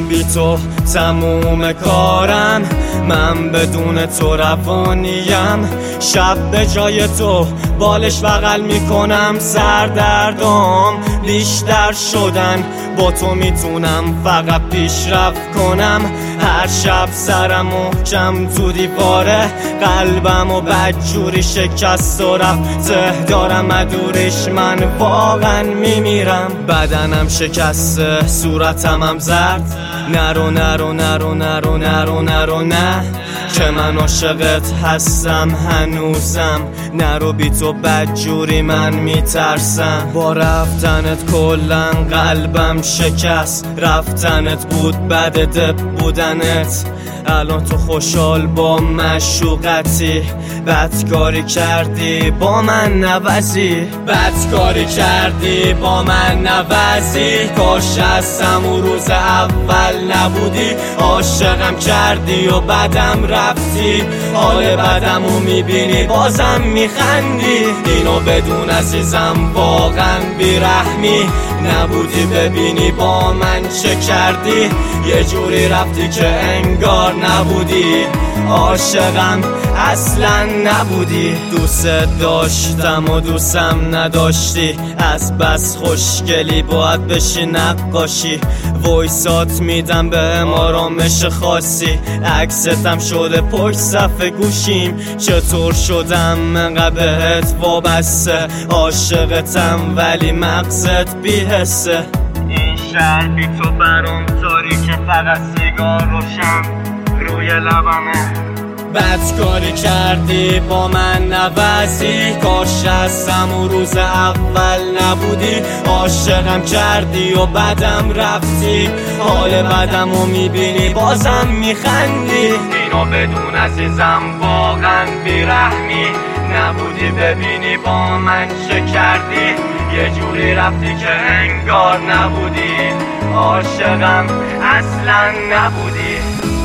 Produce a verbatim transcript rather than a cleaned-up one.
بی تو تموم کارم، من بدون تو روانیم. شب به جای تو بالش بغل میکنم، سردردام بیشتر شدن، با تو میتونم فقط پیشرفت کنم. هر شب سرم محکم تو دیواره، قلبم و بدجوری شکست و رفته دارم ادورش، من واقعا میمیرم. بدنم شکسته، صورتم هم زرد، نرو نرو نرو نرو نرو نرو نه، که من عاشقت هستم هنوزم. نرو بی تو بدجوری من میترسم، با رفتنت کلن قلبم شکست. رفتنت بود بد دب بودنت، الان تو خوشحال با مشوقتی. بدکاری کردی با من نوازی، بدکاری کردی با من نوازی. کاش از همون روز اول نبودی، عاشقم کردی و بعدم رفتی. حال بدمو میبینی بازم میخندی، اینو بدون عزیزم واقعا بیرحمی نبودی. ببینی با من چه کردی، یه جوری رفتی که انگار نبودی. عاشقم اصلا نبودی، دوست داشتم و دوستم نداشتی. از بس خوشگلی باید بشی نقاشی، وایسات میدم به آرامش خاصی. عکستم شده پشت صفحه گوشیم، چطور شدم انقدر بهت وابسته. عاشقتم ولی مغزت بی‌حسه. این شهر بی تو برام تاریکه، فقط سیگار روشن روی لبمه. بدکاری کردی با من نوازی، کاش از همون روز اول نبودی. عاشقم کردی و بعدم رفتی، حال بدمو میبینی بازم میخندی. اینو بدون عزیزم واقعا بیرحمی نبودی. ببینی با من چه کردی، یه جوری رفتی که انگار نبودی. عاشقم اصلا نبودی.